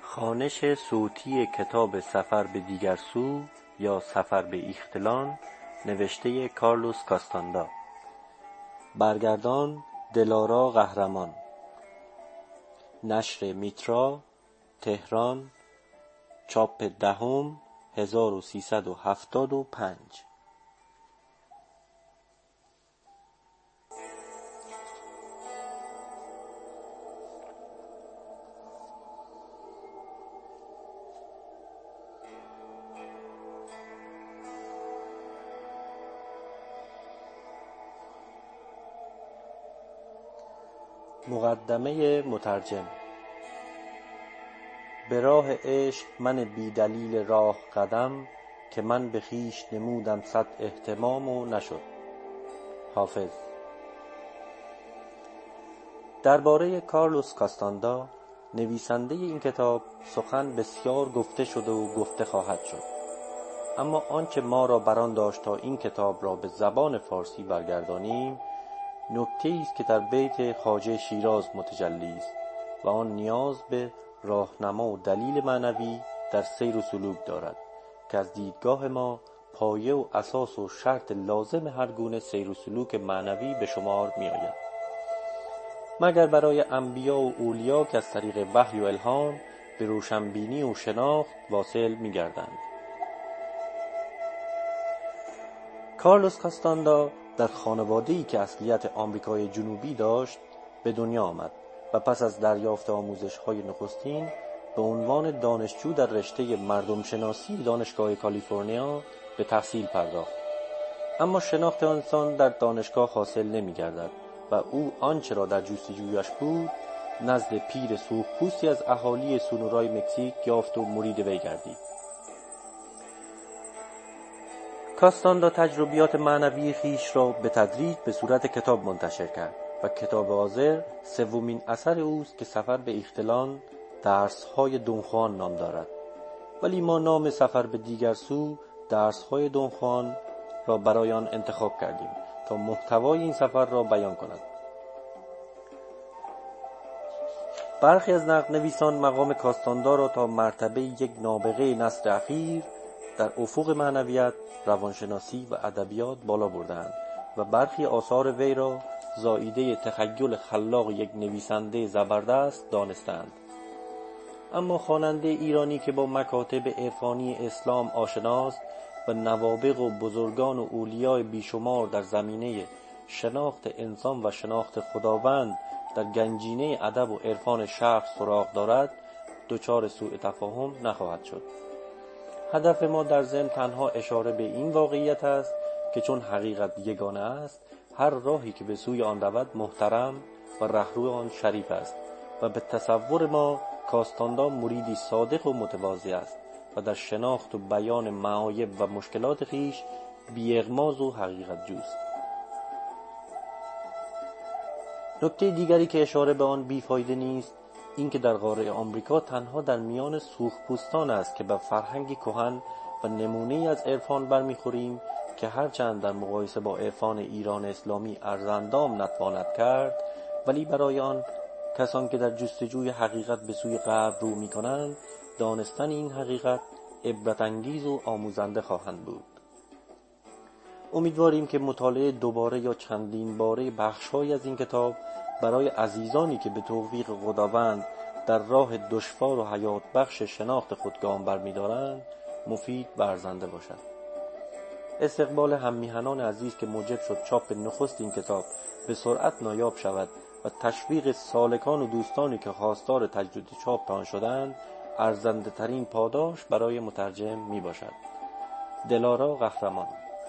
خوانش صوتی کتاب سفر به دیگر سو یا سفر به ایختلان نوشته کارلوس کاستاندا، برگردان دلارا قهرمان، نشر میترا، تهران، چاپ دهم 1375. مقدمه مترجم. به راه عشق من بی دلیل راه قدم، که من به خویش نمودم صد اهتمام و نشد. حافظ. درباره کارلوس کاستاندا نویسنده این کتاب سخن بسیار گفته شده و گفته خواهد شد، اما آنچه ما را بران داشت تا این کتاب را به زبان فارسی برگردانیم نکته‌ای است که در بیت خواجه شیراز متجلی است و آن نیاز به راهنما و دلیل معنوی در سیر و سلوک دارد که از دیدگاه ما پایه و اساس و شرط لازم هر گونه سیر و سلوک معنوی به شمار می آید، مگر برای انبیا و اولیا که از طریق وحی و الهام به روشنبینی و شناخت واصل می گردند. کارلوس کاستاندا در خانواده‌ای که اصلیت آمریکای جنوبی داشت به دنیا آمد و پس از دریافت آموزش‌های نخستین به عنوان دانشجو در رشته مردم شناسی دانشگاه کالیفرنیا به تحصیل پرداخت. اما شناخت انسان در دانشگاه حاصل نمی‌گردد و او آنچه را در جستجویش بود نزد پیر سرخپوستی از اهالی سونورای مکزیک یافت و مرید وی گردید. کاستاندا تجربیات معنوی خویش را به تدریج به صورت کتاب منتشر کرد و کتاب حاضر سومین اثر اوست که سفر به ایختلان درس‌های دون خوان نام دارد، ولی ما نام سفر به دیگر سو درس‌های دون خوان را برای آن انتخاب کردیم تا محتوای این سفر را بیان کند. برخی از نقدنویسان مقام کاستاندا را تا مرتبه یک نابغه نسل اخیر در افق معنویت، روانشناسی و ادبیات بالا بردند و برخی آثار وی را زائیده تخیل خلاق یک نویسنده زبردست دانستند. اما خواننده ایرانی که با مکاتب عرفانی اسلام آشناست و نوابغ و بزرگان و اولیای بیشمار در زمینه شناخت انسان و شناخت خداوند در گنجینه ادب و عرفان شرق سراغ دارد، دچار سوء تفاهم نخواهد شد. هدف ما در ضمن تنها اشاره به این واقعیت است که چون حقیقت یگانه است، هر راهی که به سوی آن رود محترم و رهرو آن شریف است و به تصور ما کاستاندا مریدی صادق و متواضع است و در شناخت و بیان معایب و مشکلات خویش بی‌اغماض و حقیقت جوست. نکته دیگری که اشاره به آن بیفایده نیست این که در قاره آمریکا تنها در میان سرخپوستان است که به فرهنگی کهن و نمونه‌ای از عرفان برمیخوریم که هرچند در مقایسه با عرفان ایران اسلامی ارزاندام نتواند کرد، ولی برای آن کسان که در جستجوی حقیقت به سوی غرب رو می‌کنند دانستن این حقیقت عبرت انگیز و آموزنده خواهند بود. امیدواریم که مطالعه دوباره یا چندین باره بخش‌هایی از این کتاب برای عزیزانی که به توفیق خداوند در راه دشوار و حیات بخش شناخت خود گام برمی‌دارند مفید و ارزنده باشد. استقبال هم‌میهنان عزیز که موجب شد چاپ نخست این کتاب به سرعت نایاب شود و تشویق سالکان و دوستانی که خواستار تجدید چاپ آن شدند ارزنده ترین پاداش برای مترجم می باشد. دلارا قهرمان.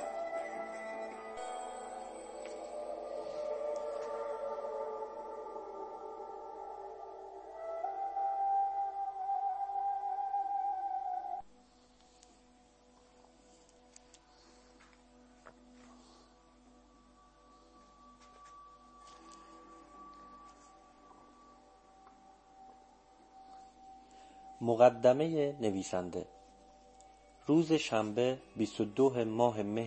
مقدمه نویسنده. روز شنبه 22 ماه مه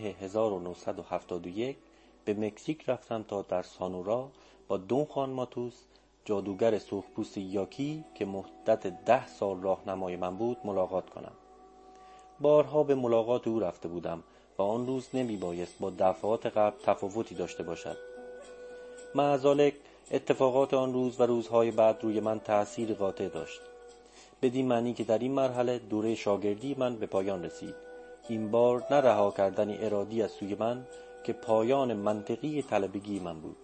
1971 به مکزیک رفتم تا در سانورا با دون خوان ماتوس جادوگر سرخپوست یاکی که مدت 10 سال راهنمای من بود ملاقات کنم. بارها به ملاقات او رفته بودم و آن روز نمی بایست با دفعات قبل تفاوتی داشته باشد. معذالک اتفاقات آن روز و روزهای بعد روی من تأثیر قاطع داشت، بدین معنی که در این مرحله دوره شاگردی من به پایان رسید. این بار نه رها کردن ارادی از سوی من که پایان منطقی طلبگی من بود.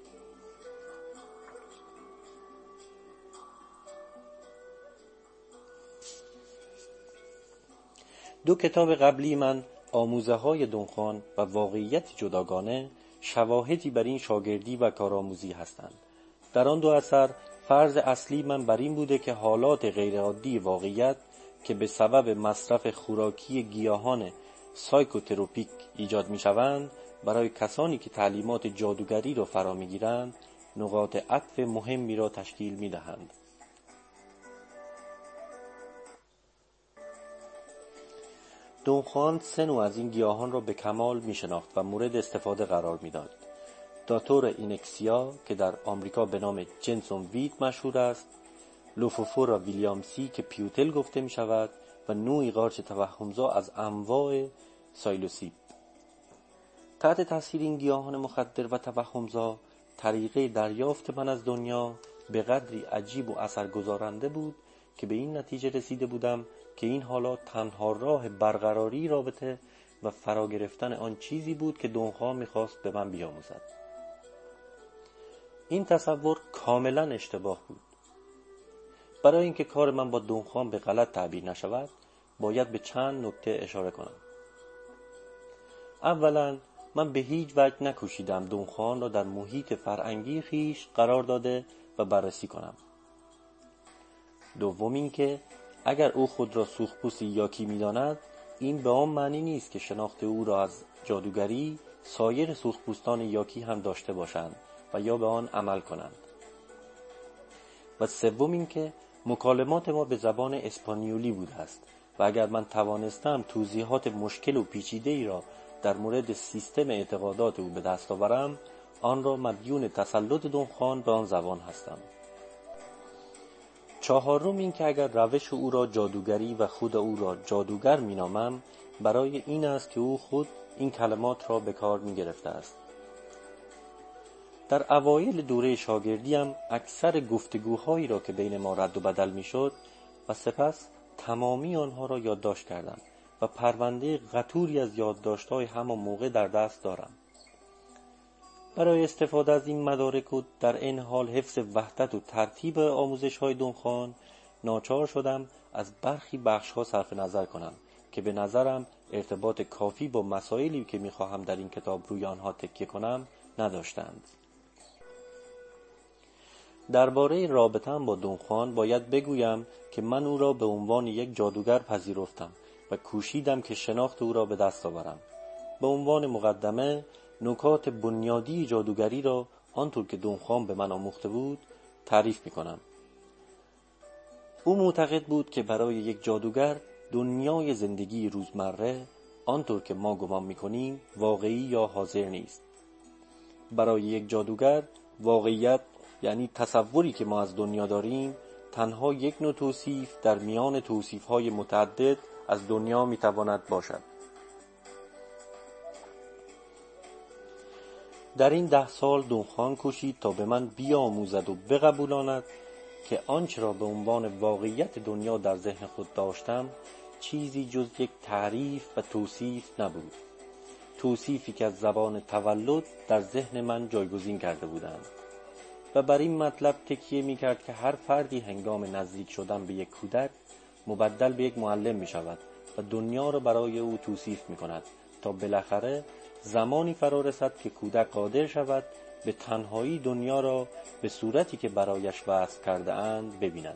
دو کتاب قبلی من، آموزه های دونخوان و واقعیت جداگانه، شواهدی بر این شاگردی و کارآموزی هستند. در آن دو اثر فرض اصلی من بر این بوده که حالات غیرعادی واقعیت که به سبب مصرف خوراکی گیاهان سایکوتروپیک ایجاد می شوند، برای کسانی که تعلیمات جادوگری را فرا می گیرند نقاط عطف مهمی را تشکیل می دهند. دونخوان 3 نوع از این گیاهان را به کمال می شناخت و مورد استفاده قرار می داد. داتور اینکسیا که در آمریکا به نام جنسون وید مشهور است، لوفوفورا ویلیامسی که پیوتل گفته می شود و نوعی قارچ توهمزا از انواع سایلوسیب. تحت تاثیر این گیاهان مخدر و توهمزا، طریقه دریافت من از دنیا به قدری عجیب و اثرگذارنده بود که به این نتیجه رسیده بودم که این حالات تنها راه برقراری رابطه و فرا گرفتن آن چیزی بود که دونخوان می‌خواست به من بیاموزد. این تصور کاملا اشتباه بود. برای اینکه کار من با دونخوان به غلط تعبیر نشود، باید به چند نکته اشاره کنم. اولا، من به هیچ وجه نکوشیدم دونخوان را در محیط فرهنگی خویش قرار داده و بررسی کنم. دوم اینکه اگر او خود را سرخپوست یاکی می‌داند، این به آن معنی نیست که شناخت او را از جادوگری سایر سرخپوستان یاکی هم داشته باشند و یا به آن عمل کنند. و سوم اینکه مکالمات ما به زبان اسپانیولی بوده است و اگر من توانستم توضیحات مشکل و پیچیده‌ای را در مورد سیستم اعتقادات او به دست آورم، آن را مدیون تسلط دونخوان به آن زبان هستم. چهارم این که اگر روش او را جادوگری و خود او را جادوگر مینامم، برای این است که او خود این کلمات را به کار می گرفته است. در اوایل دوره شاگردیم اکثر گفتگوهایی را که بین ما رد و بدل می شد و سپس تمامی آنها را یادداشت کردم و پرونده قطوری از یادداشت‌های همان موقع در دست دارم. برای استفاده از این مدارک و در این حال حفظ وحدت و ترتیب آموزش‌های دونخوان، ناچار شدم از برخی بخش‌ها صرف نظر کنم که به نظرم ارتباط کافی با مسائلی که می‌خواهم در این کتاب روی آنها تکیه کنم نداشتند. درباره رابطه‌ام با دونخوان باید بگویم که من او را به عنوان یک جادوگر پذیرفتم و کوشیدم که شناخت او را به دست آورم. به عنوان مقدمه، نکات بنیادی جادوگری را آنطور که دونخوان به من آموخته بود تعریف می‌کنم. او معتقد بود که برای یک جادوگر دنیای زندگی روزمره آنطور که ما گمان می‌کنیم واقعی یا حاضر نیست. برای یک جادوگر واقعیت یعنی تصوری که ما از دنیا داریم تنها یک نوع توصیف در میان توصیف‌های متعدد از دنیا می‌تواند باشد. در این 10 سال دونخوان کوشید تا به من بیاموزد و بقبولاند که آنچه را به عنوان واقعیت دنیا در ذهن خود داشتم چیزی جز یک تعریف و توصیف نبود، توصیفی که از زبان تولد در ذهن من جایگزین کرده بودند و بر این مطلب تکیه می کرد که هر فردی هنگام نزدیک شدن به یک کودک مبدل به یک معلم می شود و دنیا را برای او توصیف می کند تا بالاخره زمانی فرا رسد که کودک قادر شود به تنهایی دنیا را به صورتی که برایش وصف کرده اند ببیند.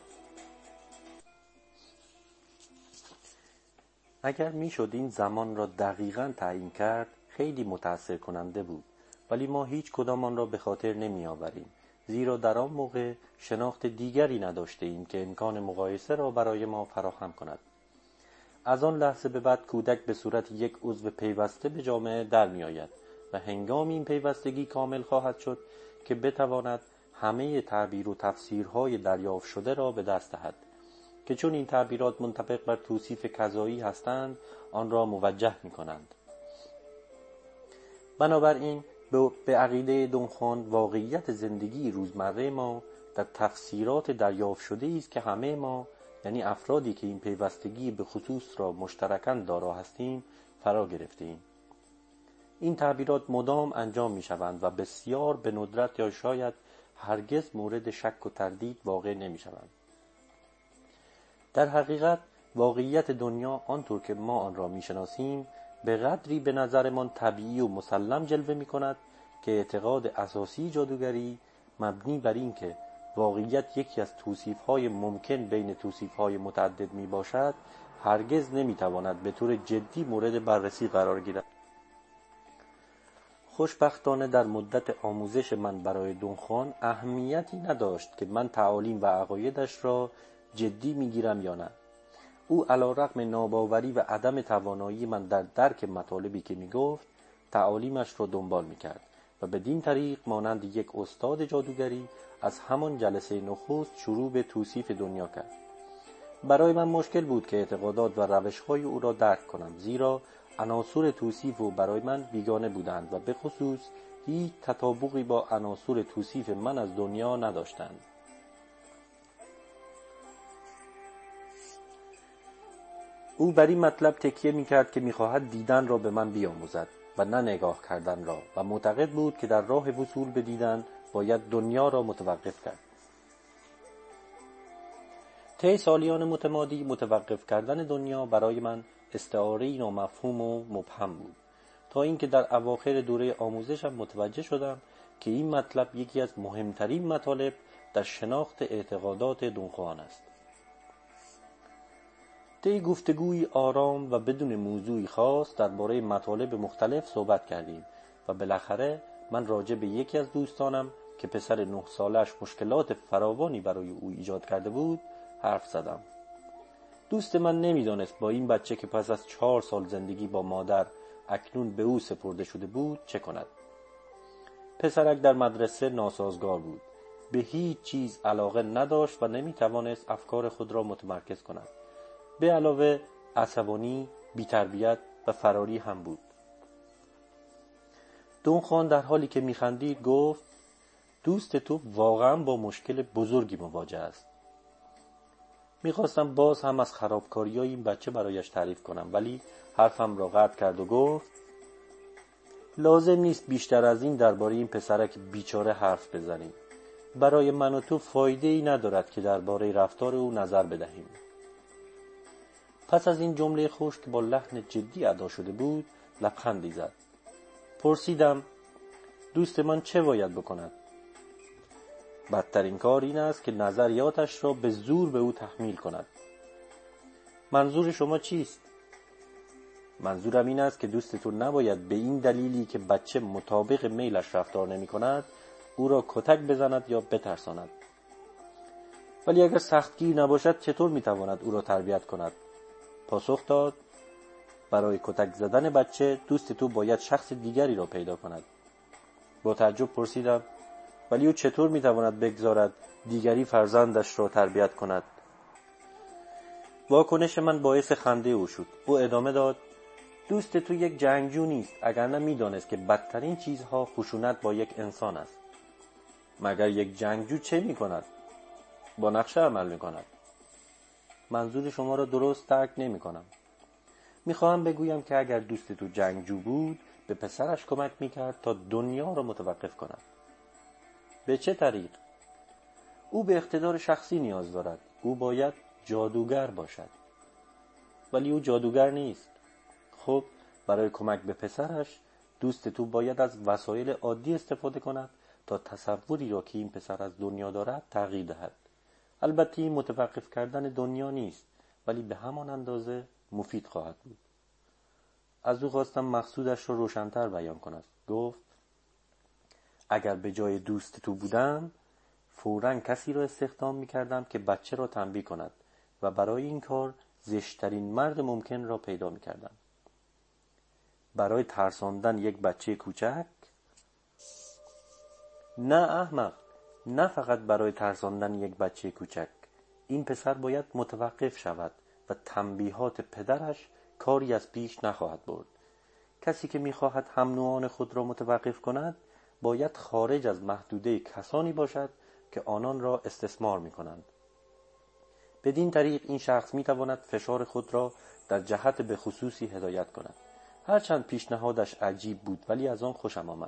اگر می شد این زمان را دقیقاً تعیین کرد خیلی متأثر کننده بود، ولی ما هیچ کدام آن را به خاطر نمی آوریم، زیرا در آن موقع شناخت دیگری نداشته ایم که امکان مقایسه را برای ما فراهم کند. از آن لحظه به بعد کودک به صورت یک عضو پیوسته به جامعه در می آید و هنگام این پیوستگی کامل خواهد شد که بتواند همه تعبیر و تفسیرهای دریافت شده را به دست دهد که چون این تعبیرات منطبق بر توصیف کذایی هستند آن را موجه می کنند. بنابراین به عقیده دونخوان واقعیت زندگی روزمره ما در تفسیرات دریافت شده است که همه ما، یعنی افرادی که این پیوستگی به خصوص را مشترکاً دارا هستیم، فرا گرفتیم. این تعبیرات مدام انجام می شوند و بسیار به ندرت یا شاید هرگز مورد شک و تردید واقع نمی شوند. در حقیقت واقعیت دنیا آنطور که ما آن را می شناسیم به قدری به نظرمان طبیعی و مسلم جلوه می کند که اعتقاد اساسی جادوگری مبنی بر این که واقعیت یکی از توصیف‌های ممکن بین توصیف‌های متعدد می باشد هرگز نمی تواند به طور جدی مورد بررسی قرار گیرد. خوشبختانه در مدت آموزش من برای دونخوان اهمیتی نداشت که من تعالیم و عقایدش را جدی میگیرم یا نه. او علی‌رغم ناباوری و عدم توانایی من در درک مطالبی که میگفت تعالیمش را دنبال میکرد و بدین طریق مانند یک استاد جادوگری از همان جلسه نخست شروع به توصیف دنیا کرد. برای من مشکل بود که اعتقادات و روش‌های او را درک کنم، زیرا عناصر توصیف او برای من بیگانه بودند و به خصوص هیچ تطابقی با عناصر توصیف من از دنیا نداشتند. او بر این مطلب تکیه می‌کرد که می‌خواهد دیدن را به من بیاموزد و نه نگاه کردن را و معتقد بود که در راه وصول به دیدن باید دنیا را متوقف کرد. طی سالیان متمادی متوقف کردن دنیا برای من استعاره‌ای نامفهوم و مبهم بود تا اینکه در اواخر دوره آموزشم متوجه شدم که این مطلب یکی از مهمترین مطالب در شناخت اعتقادات دونخوان است. طی گفتگوی آرام و بدون موضوعی خاص درباره مطالب مختلف صحبت کردیم و بالاخره من راجع به یکی از دوستانم که پسر 9 سالش مشکلات فراوانی برای او ایجاد کرده بود حرف زدم. دوست من نمیدانست با این بچه که پس از 4 سال زندگی با مادر اکنون به او سپرده شده بود چه کند. پسرک در مدرسه ناسازگار بود، به هیچ چیز علاقه نداشت و نمیتوانست افکار خود را متمرکز کند. به علاوه عصبانی، بی‌تربیت و فراری هم بود. دونخوان در حالی که میخندید گفت دوست تو واقعا با مشکل بزرگی مواجه است. میخواستم باز هم از خرابکاری‌های این بچه برایش تعریف کنم ولی حرفم را قطع کرد و گفت لازم نیست بیشتر از این درباره این پسرک بیچاره حرف بزنیم. برای من و تو فایده‌ای ندارد که درباره رفتار او نظر بدهیم. پس از این جمله خشک که با لحن جدی ادا شده بود لبخندی زد. پرسیدم دوست من چه باید بکند؟ بدترین کار این است که نظریاتش را به زور به او تحمیل کند. منظور شما چیست؟ منظورم این است که دوستتون نباید به این دلیلی که بچه مطابق میلش رفتار نمی کند او را کتک بزند یا بترساند. ولی اگر سختگیر نباشد چطور می تواند او را تربیت کند؟ پاسخ داد برای کتک زدن بچه دوست تو باید شخص دیگری را پیدا کند. با تعجب پرسیدم ولی او چطور می تواند بگذارد دیگری فرزندش را تربیت کند؟ واکنش من باعث خنده او شد. او ادامه داد دوست تو یک جنگجو نیست اگر نه می دانست که بدترین چیزها خشونت با یک انسان است. مگر یک جنگجو چه می کند؟ با نقشه عمل می کند. منظور شما را درست درک نمی کنم. می خواهم بگویم که اگر دوست تو جنگجو بود به پسرش کمک می کرد تا دنیا را متوقف کند. به چه طریق؟ او به اقتدار شخصی نیاز دارد. او باید جادوگر باشد. ولی او جادوگر نیست. خب برای کمک به پسرش دوست تو باید از وسایل عادی استفاده کند تا تصوری را که این پسر از دنیا دارد تغییر دهد. البته این متوقف کردن دنیا نیست ولی به همان اندازه مفید خواهد بود. از او خواستم مقصودش را روشن‌تر بیان کند. گفت اگر به جای دوست تو بودم فوراً کسی را استخدام می‌کردم که بچه را تنبیه کند و برای این کار زشترین مرد ممکن را پیدا می‌کردم. برای ترساندن یک بچه کوچک؟ نه احمق، نه فقط برای ترساندن یک بچه کوچک. این پسر باید متوقف شود و تنبیهات پدرش کاری از پیش نخواهد برد. کسی که می‌خواهد هم نوعان خود را متوقف کند باید خارج از محدوده کسانی باشد که آنان را استثمار می‌کنند. بدین طریق این شخص می‌تواند فشار خود را در جهت به خصوصی هدایت کند. هرچند پیشنهادش عجیب بود ولی از آن خوشم آمد.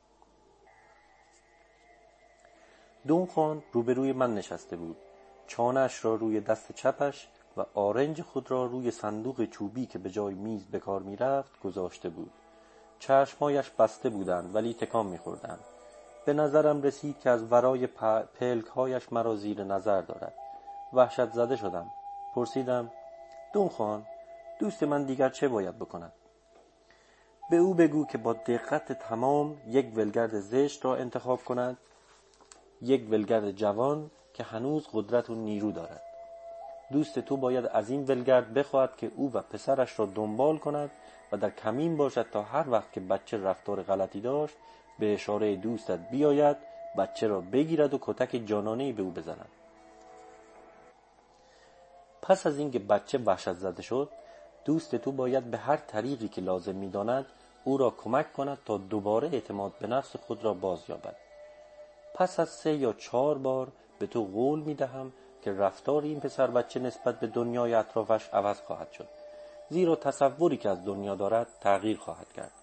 دون خوان روبروی من نشسته بود. چانه‌اش را روی دست چپش و آرنج خود را روی صندوق چوبی که به جای میز به کار می‌رفت گذاشته بود. چشمهایش بسته بودند ولی تکان می‌خوردند. به نظرم رسید که از ورای پلک‌هایش مرا زیر نظر دارد. وحشت زده شدم. پرسیدم: دون خوان، دوست من دیگر چه باید بکند؟ به او بگو که با دقت تمام یک ولگرد زشت را انتخاب کند، یک ولگرد جوان که هنوز قدرت و نیرو دارد. دوست تو باید از این ولگرد بخواهد که او و پسرش را دنبال کند و در کمین باشد تا هر وقت که بچه رفتار غلطی داشت به اشاره دوستت بیاید، بچه را بگیرد و کتک جانانه‌ای به او بزند. پس از اینکه بچه وحشت زده شد، دوست تو باید به هر طریقی که لازم می‌داند او را کمک کند تا دوباره اعتماد به نفس خود را باز یابد. پس از 3 یا 4 بار به تو قول می‌دهم که رفتار این پسر بچه نسبت به دنیای اطرافش عوض خواهد شد، زیرا تصوری که از دنیا دارد تغییر خواهد کرد.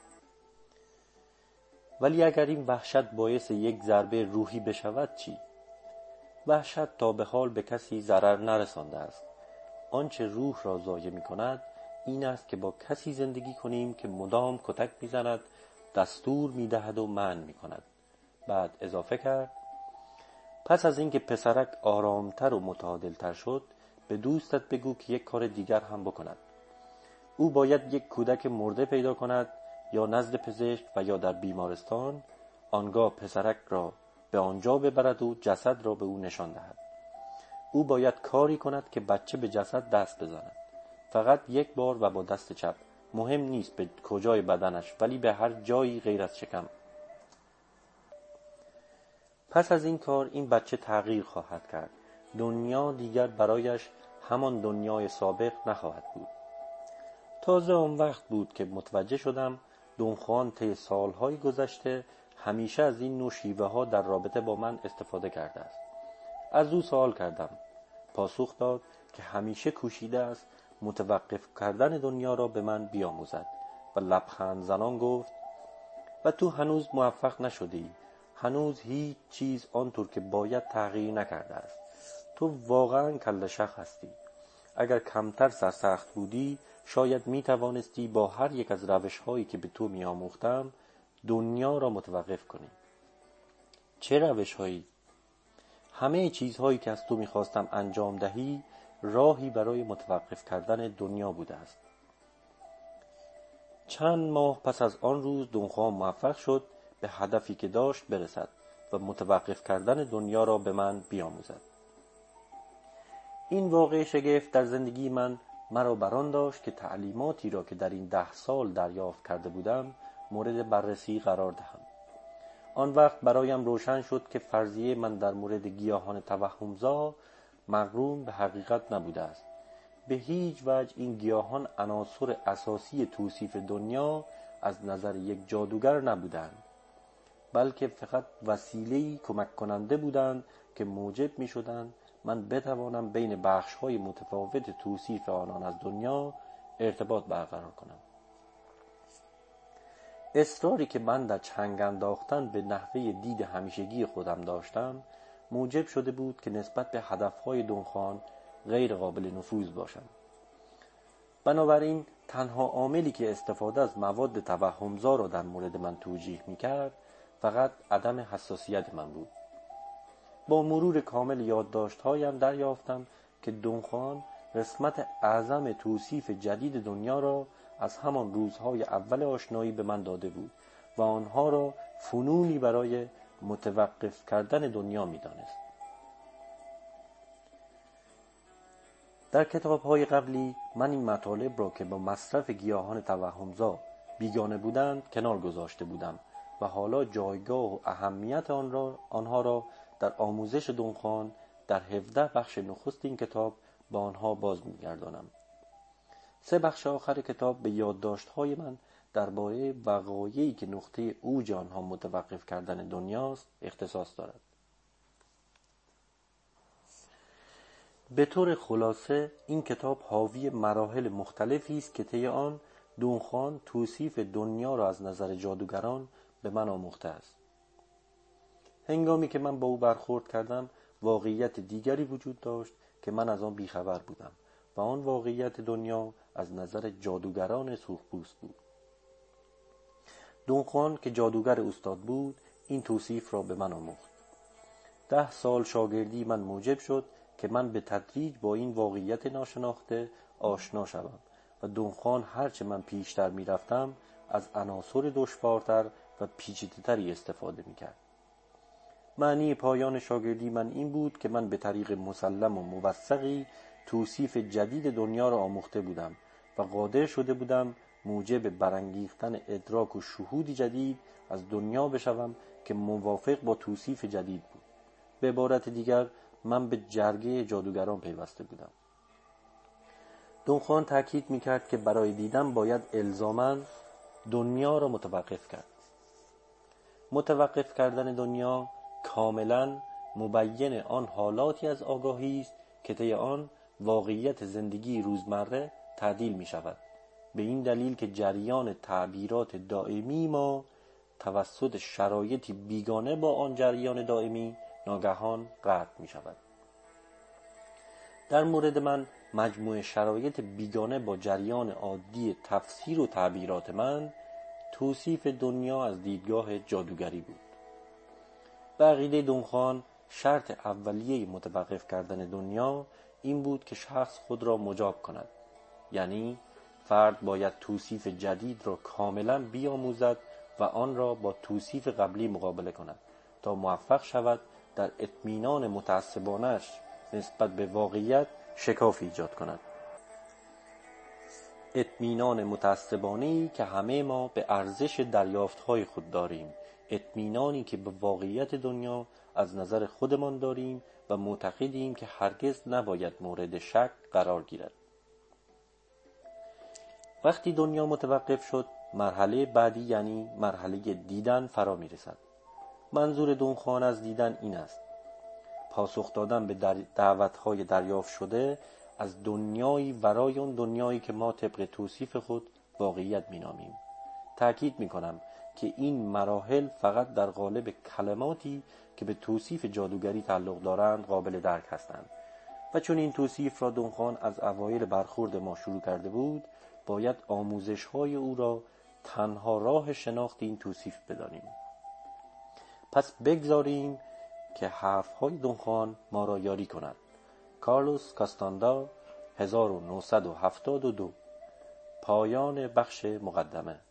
ولی اگر این وحشت باعث یک ضربه روحی بشود چی؟ وحشت تا به حال به کسی ضرر نرسانده است. آنچه روح را ضایع می‌کند این است که با کسی زندگی کنیم که مدام کتک می‌زند، دستور می‌دهد و منع می‌کند. بعد اضافه کرد: پس از اینکه پسرک آرامتر و متعادلتر شد، به دوستت بگو که یک کار دیگر هم بکند. او باید یک کودک مرده پیدا کند یا نزد پزشک و یا در بیمارستان، آنگاه پسرک را به آنجا ببرد و جسد را به او نشان دهد. او باید کاری کند که بچه به جسد دست بزند. فقط یک بار و با دست چپ. مهم نیست به کجای بدنش، ولی به هر جایی غیر از شکم. پس از این کار این بچه تغییر خواهد کرد. دنیا دیگر برایش همان دنیای سابق نخواهد بود. تازه آن وقت بود که متوجه شدم دون خوان طی سالهای گذشته همیشه از این نوع شیوه ها در رابطه با من استفاده کرده است. از او سوال کردم. پاسخ داد که همیشه کوشیده است متوقف کردن دنیا را به من بیاموزد و لبخند زنان گفت: و تو هنوز موفق نشدی. هنوز هیچ چیز آنطور که باید تغییر نکرده است. تو واقعا کله شق هستی. اگر کمتر سرسخت بودی شاید می توانستی با هر یک از روش هایی که به تو می آموختم دنیا را متوقف کنی. چه روش هایی؟ همه چیزهایی که از تو می خواستم انجام دهی راهی برای متوقف کردن دنیا بوده است. چند ماه پس از آن روز دون خوان موفق شد به هدفی که داشت برسد و متوقف کردن دنیا را به من بیاموزد. این واقعه شگفت در زندگی من مرا بران داشت که تعلیماتی را که در این 10 سال دریافت کرده بودم مورد بررسی قرار دهم. آن وقت برایم روشن شد که فرضیه من در مورد گیاهان توهمزا مقرون به حقیقت نبوده است. به هیچ وجه این گیاهان عناصر اساسی توصیف دنیا از نظر یک جادوگر نبودند، بلکه فقط وسیله‌ای کمک کننده بودند که موجب می شدند من بتوانم بین بخش‌های متفاوت توصیف آنان از دنیا ارتباط برقرار کنم. اصراری که من در چنگ انداختن به نحوه دید همیشگی خودم داشتم موجب شده بود که نسبت به هدفهای دون خوان غیر قابل نفوذ باشم. بنابراین تنها عاملی که استفاده از مواد توهمزا را در مورد من توجیه می‌کرد فقط عدم حساسیت من بود. با مرور کامل یادداشت‌هایم دریافتم که دون خوان قسمت اعظم توصیف جدید دنیا را از همان روزهای اول آشنایی به من داده بود و آنها را فنونی برای متوقف کردن دنیا می‌دانست. در کتاب‌های قبلی من این مطالب را که با مصرف گیاهان توهمزا بیگانه بودند کنار گذاشته بودم و حالا جایگاه و اهمیت آنها را در آموزش دونخوان در 17 بخش نخست این کتاب به آنها باز می‌گردانم. 3 بخش آخر کتاب به یادداشت‌های من درباره وقایعی که نقطه اوج آنها متوقف کردن دنیاست اختصاص دارد. به طور خلاصه این کتاب حاوی مراحل مختلفی است که طی آن دونخوان توصیف دنیا را از نظر جادوگران به من آموخته است. هنگامی که من با او برخورد کردم واقعیت دیگری وجود داشت که من از آن بیخبر بودم و آن واقعیت دنیا از نظر جادوگران سرخپوست بود. دونخوان که جادوگر استاد بود این توصیف را به من آموخت. 10 سال شاگردی من موجب شد که من به تدریج با این واقعیت ناشناخته آشنا شدم و دونخوان هرچه من پیشتر می رفتم از عناصر دشوارتر و پیچیده‌تری استفاده می کرد. معنی پایان شاگردی من این بود که من به طریق مسلم و موثقی توصیف جدید دنیا را آموخته بودم و قادر شده بودم موجب برانگیختن ادراک و شهودی جدید از دنیا بشوم که موافق با توصیف جدید بود. به عبارت دیگر من به جرگه جادوگران پیوسته بودم. دونخوان تاکید می‌کرد که برای دیدن باید الزاماً دنیا را متوقف کرد. متوقف کردن دنیا کاملاً مبین آن حالاتی از آگاهی است که طی آن واقعیت زندگی روزمره تعدیل می‌شود، به این دلیل که جریان تعبیرات دائمی ما توسط شرایطی بیگانه با آن جریان دائمی ناگهان قطع می‌شود. در مورد من مجموع شرایط بیگانه با جریان عادی تفسیر و تعبیرات من توصیف دنیا از دیدگاه جادوگری بود. به عقیده دونخوان شرط اولیه متوقف کردن دنیا این بود که شخص خود را مجاب کند، یعنی فرد باید توصیف جدید را کاملا بیاموزد و آن را با توصیف قبلی مقابله کند تا موفق شود در اطمینان متعصبانش نسبت به واقعیت شکاف ایجاد کند. اطمینان متعصبانه‌ای که همه ما به ارزش دریافت‌های خود داریم، اطمینانی که به واقعیت دنیا از نظر خودمان داریم و معتقدیم که هرگز نباید مورد شک قرار گیرد. وقتی دنیا متوقف شد، مرحله بعدی یعنی مرحله دیدن فرا می‌رسد. منظور دونخوان از دیدن این است: پاسخ دادن به دعوت‌های دریافت شده از دنیایی ورای اون دنیایی که ما طبق توصیف خود واقعیت می‌نامیم. تأکید می‌کنم که این مراحل فقط در قالب کلماتی که به توصیف جادوگری تعلق دارند قابل درک هستند و چون این توصیف را دونخوان از اوایل برخورد ما شروع کرده بود، باید آموزش‌های او را تنها راه شناخت این توصیف بدانیم. پس بگذاریم که حرف‌های دونخوان ما را یاری کند. کارلوس کاستاندا 1972. پایان بخش مقدمه.